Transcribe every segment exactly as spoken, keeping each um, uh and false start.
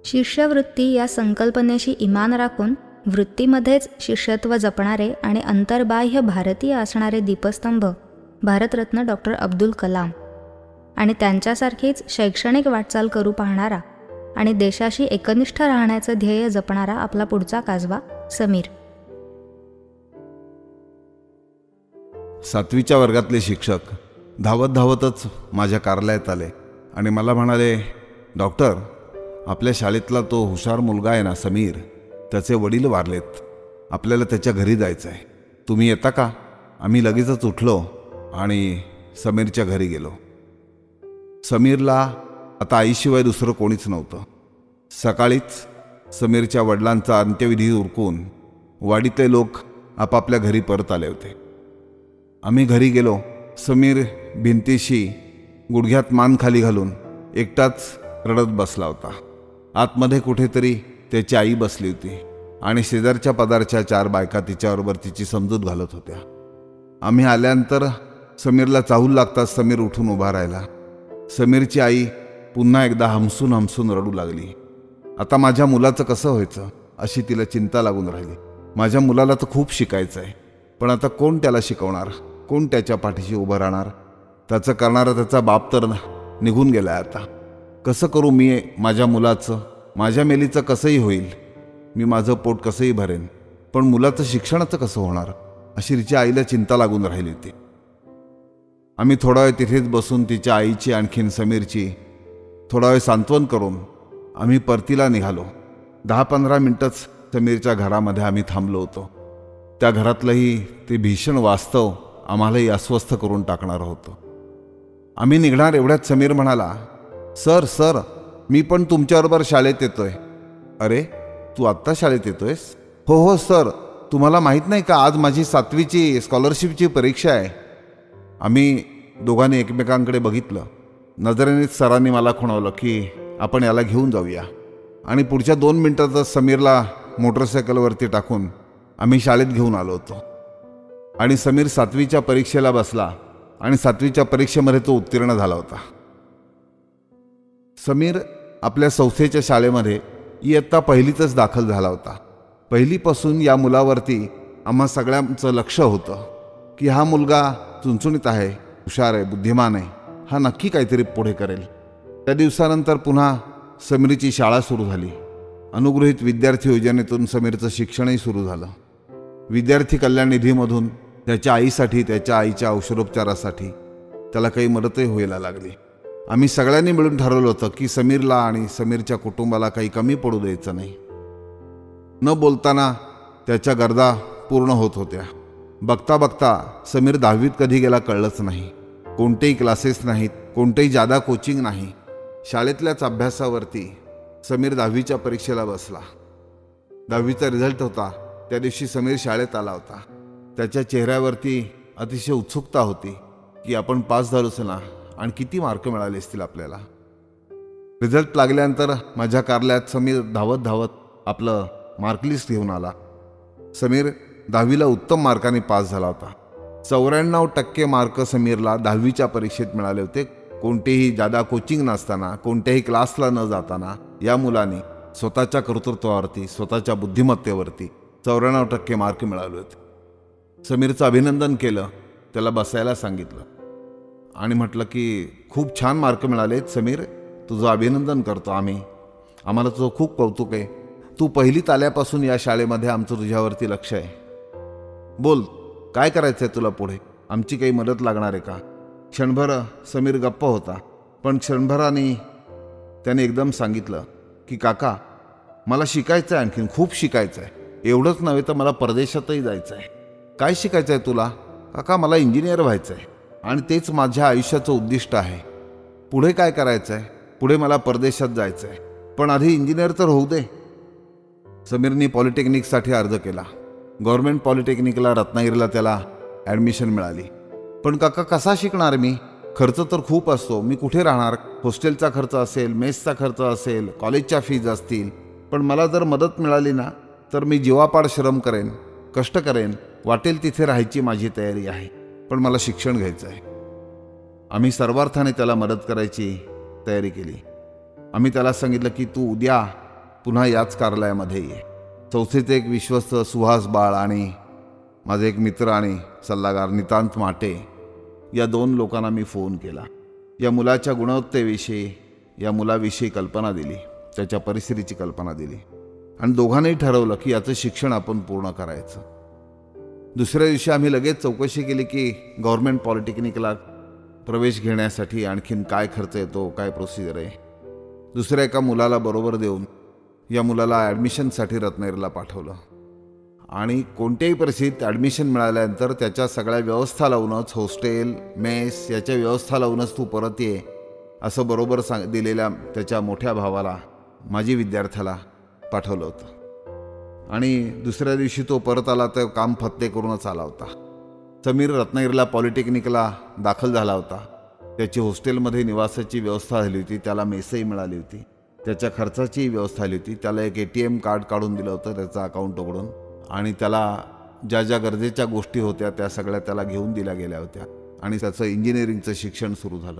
शिष्यवृत्ती या संकल्पनेशी इमान राखून वृत्तीमध्येच शिष्यत्व जपणारे आणि अंतर्बाह्य भारतीय असणारे दीपस्तंभ भारतरत्न डॉक्टर अब्दुल कलाम आणि त्यांच्यासारखीच शैक्षणिक वाटचाल करू पाहणारा आणि देशाशी एकनिष्ठ राहण्याचं ध्येय जपणारा आपला पुढचा काजवा समीर. सातवीच्या वर्गातले शिक्षक धावत धावतच माझ्या कार्यालयात आले आणि मला म्हणाले, डॉक्टर, आपल्या शाळेतला तो हुशार मुलगा आहे ना समीर, त्याचे वडील वारलेत, आपल्याला त्याच्या घरी जायचं आहे, तुम्ही येता का? आम्ही लगेचच उठलो आणि समीरच्या घरी गेलो. समीरला आता आईशिवाय दुसरं कोणीच नव्हतं. सकाळीच समीरच्या वडिलांचा अंत्यविधी उरकून वाडीतले लोक आपापल्या घरी परत आले होते. आम्ही घरी गेलो. समीर भिंतीशी गुडघ्यात मान खाली घालून एकटाच रडत बसला होता. आतमध्ये कुठेतरी त्याची आई बसली होती आणि शेजारच्या पदारच्या चार बायका तिच्याबरोबर तिची समजूत घालत होत्या. आम्ही आल्यानंतर समीरला चाहूल लागताच समीर उठून उभा राहिला. समीरची आई पुन्हा एकदा हमसून हमसून रडू लागली. आता माझ्या मुलाचं कसं व्हायचं अशी तिला चिंता लागून राहिली. माझ्या मुलाला तर खूप शिकायचं आहे, पण आता कोण त्याला शिकवणार, कोण त्याच्या पाठीशी उभं राहणार? त्याचं करणारा त्याचा बाप तर निघून गेलाय. आता कसं करू मी माझ्या मुलाचं? माझ्या मेलीचं कसंही होईल, मी माझं पोट कसंही भरेन, पण मुलाचं शिक्षणाचं कसं होणार अशी तिच्या आईला चिंता लागून राहिली होती. आम्ही थोडा वेळ तिथेच बसून तिच्या आईची आणखीन समीरची थोडा वेळ सांत्वन करून आम्ही परतीला निघालो. दहा पंधरा मिनटंच समीरच्या घरामध्ये आम्ही थांबलो होतो. त्या घरातलंही ते भीषण वास्तव आम्हालाही अस्वस्थ करून टाकणार होतं. आम्ही निघणार एवढ्यात समीर म्हणाला, सर सर मी पण तुमच्याबरोबर शाळेत येतोय. अरे, तू आत्ता शाळेत येतोयस? हो हो सर, तुम्हाला माहीत नाही का, आज माझी सातवीची स्कॉलरशिपची परीक्षा आहे. आम्ही दोघांनी एकमेकांकडे बघितलं. नजरेनेच सरांनी मला खुणवलं की आपण याला घेऊन जाऊया, आणि पुढच्या दोन मिनटातच समीरला मोटरसायकलवरती टाकून आम्ही शाळेत घेऊन आलो होतो. आणि समीर सातवीच्या परीक्षेला बसला आणि सातवीच्या परीक्षेमध्ये तो उत्तीर्ण झाला होता. समीर आपल्या संस्थेच्या शाळेमध्ये इयत्ता पहिलीतच दाखल झाला होता. पहिलीपासून या मुलावरती आम्हा सगळ्यांचं लक्ष होतं की हा मुलगा चुणचुणीत आहे, हुशार आहे, बुद्धिमान आहे, हा नक्की काहीतरी पुढे करेल. त्या दिवसानंतर पुन्हा समीरची शाळा सुरू झाली. अनुगृहीत विद्यार्थी योजनेतून समीरचं शिक्षणही सुरू झालं. विद्यार्थी कल्याण निधीमधून त्याच्या आईसाठी, त्याच्या आईच्या औषधोपचारासाठी त्याला काही मदतही व्हायला लागली. आम्ही सगळ्यांनी मिळून ठरवलं होतं की समीरला आणि समीरच्या कुटुंबाला काही कमी पडू द्यायचं नाही. न बोलताना त्याच्या गरजा पूर्ण होत होत्या. बघता बघता समीर दहावीत कधी गेला कळलंच नाही. कोणतेही क्लासेस नाहीत, कोणतेही जादा कोचिंग नाही. शाळेतल्याच अभ्यासावरती समीर दहावीच्या परीक्षेला बसला. दहावीचा रिझल्ट होता. त्या दिवशी समीर शाळेत आला होता. त्याच्या चेहऱ्यावरती अतिशय उत्सुकता होती की आपण पास झालोच ना, आणि किती मार्क मिळाले असतील आपल्याला. रिझल्ट लागल्यानंतर माझ्या कार्यालयात समीर धावत धावत आपलं मार्कलिस्ट घेऊन आला. समीर दहावीला उत्तम मार्काने पास झाला होता. चौऱ्याण्णव टक्के मार्क समीरला दहावीच्या परीक्षेत मिळाले होते. कोणतेही जादा कोचिंग नसताना, कोणत्याही क्लासला न जाताना या मुलाने स्वतःच्या कर्तृत्वावरती, स्वतःच्या बुद्धिमत्तेवरती चौऱ्याण्णव टक्के मार्क मिळाले होते. समीरचं अभिनंदन केलं, त्याला बसायला सांगितलं आणि म्हटलं की खूप छान मार्क मिळालेत समीर, तुझं अभिनंदन करतो आम्ही, आम्हाला तुझं खूप कौतुक आहे. तू पहिलीत आल्यापासून या शाळेमध्ये आमचं तुझ्यावरती लक्ष आहे. बोल, काय करायचं आहे तुला पुढे? आमची काही मदत लागणार आहे का? क्षणभर समीर गप्प होता, पण क्षणभराने त्याने एकदम सांगितलं की काका, मला शिकायचं आहे, आणखीन खूप शिकायचं आहे. एवढंच नव्हे तर मला परदेशातही जायचं आहे. काय शिकायचं आहे तुला? काका, मला इंजिनियर व्हायचं आहे आणि तेच माझ्या आयुष्याचं उद्दिष्ट आहे. पुढे काय करायचं आहे? पुढे मला परदेशात जायचं आहे, पण आधी इंजिनियर तर होऊ दे. समीरने पॉलिटेक्निकसाठी अर्ज केला. गव्हर्नमेंट पॉलिटेक्निकला रत्नागिरीला त्याला ॲडमिशन मिळाली. पण काका, कसा शिकणार मी? खर्च तर खूप असतो, मी कुठे राहणार? हॉस्टेलचा खर्च असेल, मेसचा खर्च असेल, कॉलेजच्या फीज असतील. पण मला जर मदत मिळाली ना तर मी जीवापाड श्रम करेन, कष्ट करेन, वाटेल तिथे राहायची माझी तयारी आहे, पण मला शिक्षण घ्यायचं आहे. आम्ही सर्वार्थाने त्याला मदत करायची तयारी केली. आम्ही त्याला सांगितलं की तू उद्या पुन्हा याच कार्यालयामध्ये ये. संस्थेचे एक विश्वस्त सुहास बाळ आणि माझे एक मित्र आणि सल्लागार नितांत माटे या दोन लोकांना मी फोन केला. या मुलाच्या गुणवत्तेविषयी, या मुलाविषयी कल्पना दिली, त्याच्या परिस्थितीची कल्पना दिली आणि दोघांनाही ठरवलं की याचं शिक्षण आपण पूर्ण करायचं. दुसऱ्या दिवशी आम्ही लगेच चौकशी केली की गव्हर्नमेंट पॉलिटेक्निकला प्रवेश घेण्यासाठी आणखीन काय खर्च येतो, काय प्रोसिजर आहे. दुसऱ्या एका मुलाला बरोबर देऊन या मुलाला ॲडमिशनसाठी रत्नागिरीला पाठवलं आणि कोणत्याही परिस्थितीत ॲडमिशन मिळाल्यानंतर त्याच्या सगळ्या व्यवस्था लावूनच, हॉस्टेल, मेस याच्या व्यवस्था लावूनच तू परत ये असं बरोबर सांग दिलेल्या त्याच्या मोठ्या भावाला, माजी विद्यार्थ्याला पाठवलं होतं. आणि दुसऱ्या दिवशी तो परत आला तर काम फत्ते करूनच आला होता. समीर रत्नागिरीला पॉलिटेक्निकला दाखल झाला होता. त्याची हॉस्टेलमध्ये निवासाची व्यवस्था झाली होती, त्याला मेसही मिळाली होती, त्याच्या खर्चाचीही व्यवस्था झाली होती. त्याला एक ए टी एम कार्ड काढून दिलं होतं त्याचं अकाउंट उघडून आणि त्याला ज्या ज्या गरजेच्या गोष्टी होत्या त्या सगळ्या त्याला घेऊन दिल्या गेल्या होत्या आणि त्याचं इंजिनिअरिंगचं शिक्षण सुरू झालं.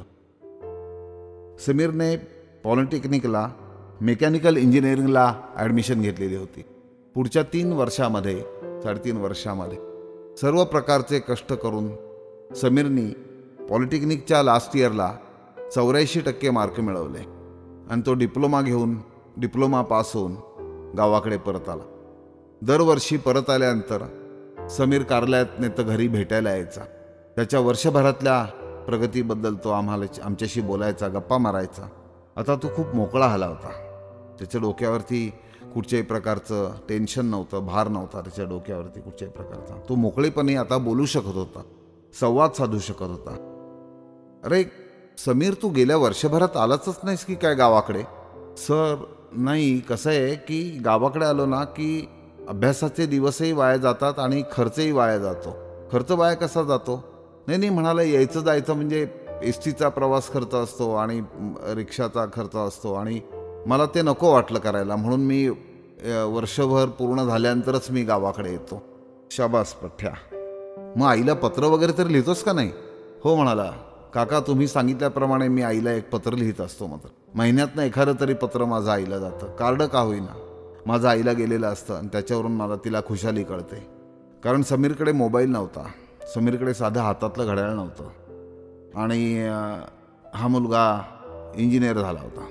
समीरने पॉलिटेक्निकला मेकॅनिकल इंजिनिअरिंगला ॲडमिशन घेतलेली होती. पुढच्या तीन वर्षामध्ये साडेतीन वर्षामध्ये सर्व प्रकारचे कष्ट करून समीरनी पॉलिटेक्निकच्या लास्ट इयरला चौऱ्याऐंशी टक्के मार्क मिळवले आणि तो डिप्लोमा घेऊन डिप्लोमा पास होऊन गावाकडे परत आला. दरवर्षी परत आल्यानंतर समीर कार्यालयात नाही तर घरी भेटायला यायचा. त्याच्या वर्षभरातल्या प्रगतीबद्दल तो आम्हाला आमच्याशी बोलायचा, गप्पा मारायचा. आता तो खूप मोकळा झाला होता. त्याच्या डोक्यावरती कुठच्याही प्रकारचं टेन्शन नव्हतं, भार नव्हता त्याच्या डोक्यावरती कुठच्याही प्रकारचा. तो मोकळेपणे आता बोलू शकत होता, संवाद साधू शकत होता. अरे समीर, तू गेल्या वर्षभरात आलाच नाहीस की काय गावाकडे? सर नाही, कसं आहे की गावाकडे आलो ना की अभ्यासाचे दिवसही वाया जातात आणि खर्चही वाया जातो. खर्च वाया कसा जातो? नाही नाही म्हणाला, यायचं जायचं म्हणजे एस टीचा प्रवास खर्च असतो आणि रिक्षाचा खर्च असतो आणि मला ते नको वाटलं करायला, म्हणून मी वर्षभर पूर्ण झाल्यानंतरच मी गावाकडे येतो. शाबास पठ्ठ्या, मग आईला पत्र वगैरे तर लिहितोस का नाही? हो म्हणाला, काका तुम्ही सांगितल्याप्रमाणे मी आईला एक पत्र लिहित असतो. मात्र महिन्यातनं एखादं तरी पत्र माझं आईला जातं, कार्ड का होईना माझं आईला गेलेलं असतं आणि त्याच्यावरून मला तिला खुशाली कळते. कारण समीरकडे मोबाईल नव्हता, समीरकडे साधं हातातलं घड्याळ नव्हतं आणि हा मुलगा इंजिनियर झाला होता.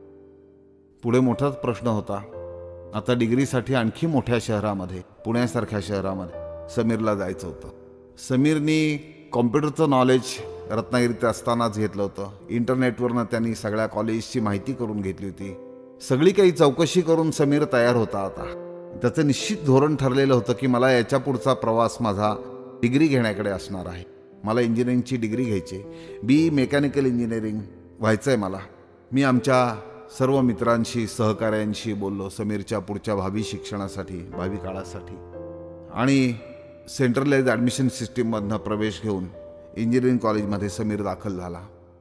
पुढे मोठाच प्रश्न होता. आता डिग्रीसाठी आणखी मोठ्या शहरामध्ये, पुण्यासारख्या शहरामध्ये समीरला जायचं होतं. समीरनी कॉम्प्युटरचं नॉलेज रत्नागिरीत असतानाच घेतलं होतं. इंटरनेटवरनं त्यांनी सगळ्या कॉलेजची माहिती करून घेतली होती. सगळी काही चौकशी करून समीर तयार होता. आता त्याचं निश्चित धोरण ठरलेलं होतं की मला याच्या पुढचा प्रवास माझा डिग्री घेण्याकडे असणार आहे. मला इंजिनिअरिंगची डिग्री घ्यायची, बी मेकॅनिकल इंजिनिअरिंग व्हायचं आहे मला. मी आमच्या सर्व मित्रांशी, सहकाऱ्यांशी बोललो समीरच्या पुढच्या भावी शिक्षणासाठी, भावी काळासाठी. आणि सेंट्रलाइज ॲडमिशन सिस्टीममधनं प्रवेश घेऊन इंजिनिअरिंग कॉलेजमध्ये समीर दाखल झाला.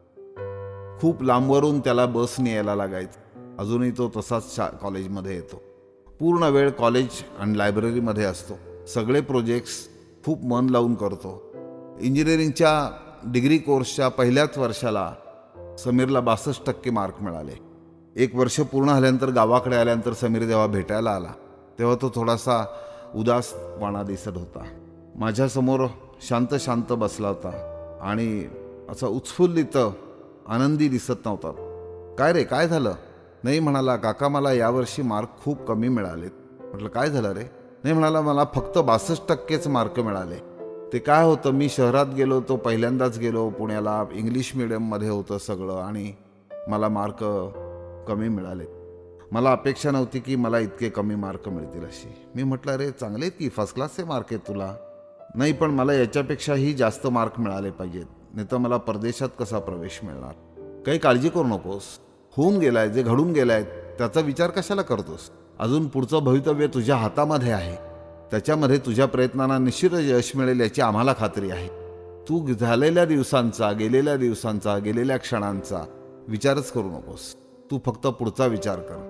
खूप लांबवरून त्याला बसने यायला लागायचं. अजूनही तो तसाच शा कॉलेजमध्ये येतो. पूर्ण वेळ कॉलेज आणि लायब्ररीमध्ये असतो. सगळे प्रोजेक्ट्स खूप मन लावून करतो. इंजिनिअरिंगच्या डिग्री कोर्सच्या पहिल्याच वर्षाला समीरला बासष्ट टक्के मार्क मिळाले. एक वर्ष पूर्ण झाल्यानंतर गावाकडे आल्यानंतर समीर जेव्हा भेटायला आला तेव्हा तो थोडासा उदासवाणा दिसत होता. माझ्यासमोर शांत शांत बसला होता आणि असा उत्फुल्लित आनंदी दिसत नव्हता. काय रे, काय झालं? नाही म्हणाला, काका मला यावर्षी मार्क खूप कमी मिळाले. म्हटलं काय झालं रे? नाही म्हणाला, मला फक्त बासष्ट टक्केच मार्क मिळाले. ते काय होतं, मी शहरात गेलो तो पहिल्यांदाच गेलो पुण्याला, इंग्लिश मिडियममध्ये होतं सगळं आणि मला मार्क कमी मिळाले. मला अपेक्षा नव्हती की मला इतके कमी मार्क मिळतील अशी. मी म्हटलं अरे चांगले की फर्स्ट क्लासचे मार्क आहेत तुला. नाही पण मला याच्यापेक्षाही जास्त मार्क मिळाले पाहिजेत, नाही तर मला परदेशात कसा प्रवेश मिळणार. काही काळजी करू नकोस, होऊन गेलाय, जे घडून गेलाय त्याचा विचार कशाला करतोस. अजून पुढचं भवितव्य तुझ्या हातामध्ये आहे. त्याच्यामध्ये तुझ्या प्रयत्नांना निश्चितच यश मिळेल याची आम्हाला खात्री आहे. तू झालेल्या दिवसांचा, गेलेल्या दिवसांचा, गेलेल्या क्षणांचा विचारच करू नकोस. तू फक्त पुढचा विचार कर.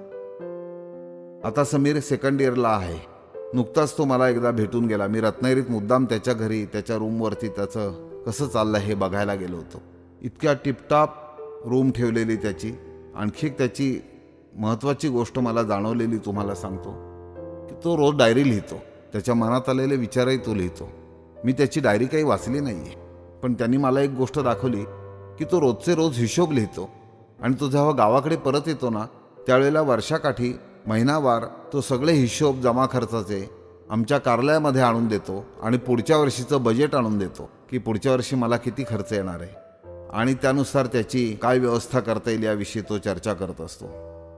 आता समीर सेकंड इयरला आहे. नुकताच तो मला एकदा भेटून गेला. मी रत्नागिरीत मुद्दाम त्याच्या घरी, त्याच्या रूमवरती त्याचं कसं चाललं हे बघायला गेलो होतो. इतक्या टिपटाप रूम ठेवलेली त्याची. आणखी त्याची महत्त्वाची गोष्ट मला जाणवलेली तुम्हाला सांगतो की तो रोज डायरी लिहितो. त्याच्या मनात आलेले विचारही तो लिहितो. मी त्याची डायरी काही वाचली नाही आहे, पण त्यांनी मला एक गोष्ट दाखवली की तो रोजचे रोज हिशोब लिहितो. आणि तो जेव्हा गावाकडे परत येतो ना, त्यावेळेला वर्षाकाठी महिनावार तो सगळे हिशोब जमा खर्चाचे आमच्या कार्यालयामध्ये आणून देतो आणि पुढच्या वर्षीचं बजेट आणून देतो की पुढच्या वर्षी मला किती खर्च येणार आहे आणि त्यानुसार त्याची काय व्यवस्था करता येईल याविषयी तो चर्चा करत असतो.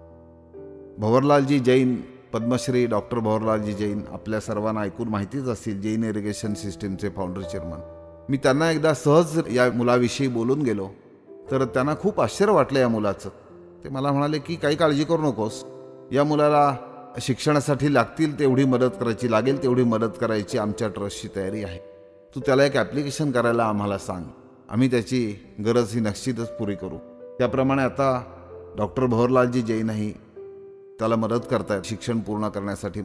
भंवरलालजी जैन, पद्मश्री डॉक्टर भंवरलालजी जैन आपल्या सर्वांना ऐकून माहितीच असतील, जैन इरिगेशन सिस्टीमचे फाउंडर चेअरमन. मी त्यांना एकदा सहज या मुलाविषयी बोलून गेलो तर त्यांना खूप आश्चर्य वाटलं या मुलाचं. ते मला म्हणाले की काही काळजी करू नकोस, या मुलाला शिक्षणासाठी लागतील तेवढी मदत करायची, लागेल तेवढी मदत करायची आमच्या ट्रस्टची तयारी आहे. तू त्याला एक ॲप्लिकेशन करायला आम्हाला सांग, आम्ही त्याची गरज ही निश्चितच पुरी करू. त्याप्रमाणे आता डॉक्टर भंवरलालजी जैनही त्याला मदत करतायत शिक्षण पूर्ण करण्यासाठी.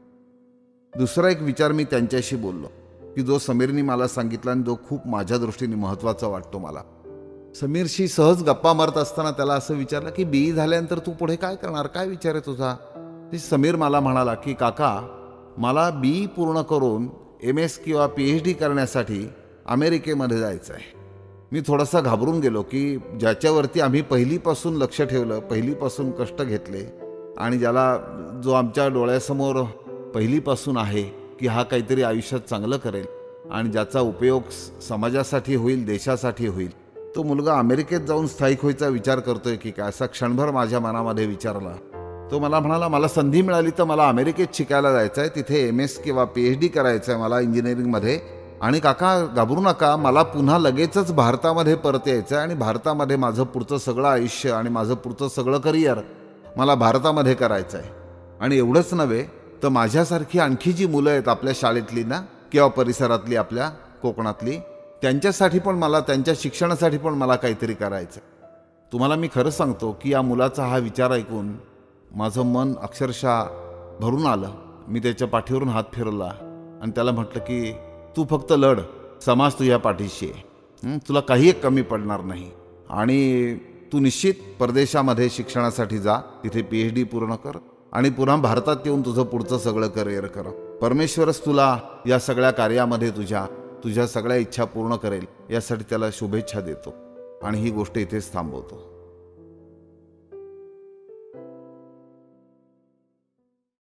दुसरा एक विचार मी त्यांच्याशी बोललो की जो समीरनी मला सांगितला आणि जो खूप माझ्या दृष्टीने महत्त्वाचा वाटतो मला. समीरशी सहज गप्पा मारत असताना त्याला असं विचारलं की बी ई झाल्यानंतर तू पुढे काय करणार, काय विचार आहे तुझा. समीर मला म्हणाला की काका, मला बी ई पूर्ण करून एम एस किंवा पी एच डी करण्यासाठी अमेरिकेमध्ये जायचं आहे. मी थोडासा घाबरून गेलो की ज्याच्यावरती आम्ही पहिलीपासून लक्ष ठेवलं, पहिलीपासून कष्ट घेतले आणि ज्याला जो आमच्या डोळ्यासमोर पहिलीपासून आहे की हा काहीतरी आयुष्यात चांगलं करेल आणि ज्याचा उपयोग समाजासाठी होईल, देशासाठी होईल, तो मुलगा अमेरिकेत जाऊन स्थायिक व्हायचा विचार करतोय की काय, असा क्षणभर माझ्या मनामध्ये विचारला. तो मला म्हणाला, मला संधी मिळाली तर मला अमेरिकेत शिकायला जायचं आहे, तिथे एम एस किंवा पी एच डी करायचं आहे मला इंजिनिअरिंगमध्ये. आणि काका घाबरू नका, मला पुन्हा लगेचच भारतामध्ये परत यायचं आहे आणि भारतामध्ये माझं पुढचं सगळं आयुष्य आणि माझं पुढचं सगळं करिअर मला भारतामध्ये करायचं आहे. आणि एवढंच नव्हे तर माझ्यासारखी आणखी जी मुलं आहेत आपल्या शाळेतली ना किंवा परिसरातली आपल्या कोकणातली, त्यांच्यासाठी पण मला, त्यांच्या शिक्षणासाठी पण मला काहीतरी करायचं. तुम्हाला मी खरं सांगतो की या मुलाचा हा विचार ऐकून माझं मन अक्षरशः भरून आलं. मी त्याच्या पाठीवरून हात फिरवला आणि त्याला म्हटलं की तू फक्त लढ, समाज तुझ्या पाठीशी आहे, तुला काही एक कमी पडणार नाही आणि तू निश्चित परदेशामध्ये शिक्षणासाठी जा, तिथे पी एच डी पूर्ण कर आणि पुन्हा भारतात येऊन तुझं पुढचं सगळं करिअर कर. परमेश्वरच तुला या सगळ्या कार्यामध्ये तुझ्या तुझ्या सगळ्या इच्छा पूर्ण करेल, यासाठी त्याला शुभेच्छा देतो आणि ही गोष्ट इथेच थांबवतो.